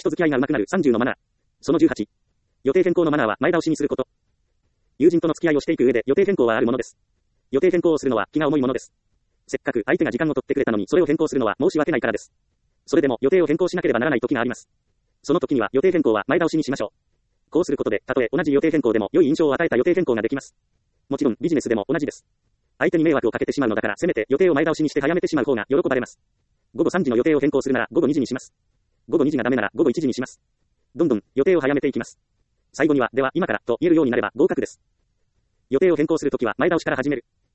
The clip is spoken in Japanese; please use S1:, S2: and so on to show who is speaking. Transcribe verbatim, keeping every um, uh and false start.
S1: 人付き合いが上手くなるさんじゅうのマナー。そのじゅうはち。予定変更のマナーは前倒しにすること。友人との付き合いをしていく上で予定変更はあるものです。予定変更をするのは気が重いものです。せっかく相手が時間を取ってくれたのにそれを変更するのは申し訳ないからです。それでも予定を変更しなければならない時があります。その時には予定変更は前倒しにしましょう。こうすることで、たとえ同じ予定変更でも良い印象を与えた予定変更ができます。もちろんビジネスでも同じです。相手に迷惑をかけてしまうのだからせめて予定を前倒しにして早めてしまう方が喜ばれます。ごごさんじの予定を変更するならごごにじにします。ごごにじがダメならごごいちじにします。どんどん予定を早めていきます。最後には、では今からと言えるようになれば合格です。予定を変更するときは前倒しから始める。